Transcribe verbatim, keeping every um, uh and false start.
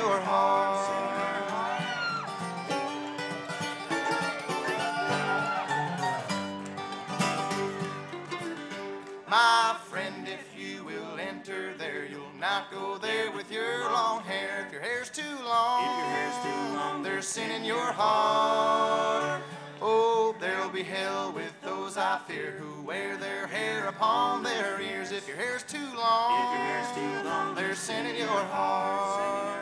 your heart. My friend, if you will enter there, you'll not go there with your long hair. If your hair's too long, If your hair's too long, there's sin in your heart. Oh, there'll be hell with those I fear who wear their hair upon their ears. If your hair's too long, if your hair's too long, there's sin in your heart.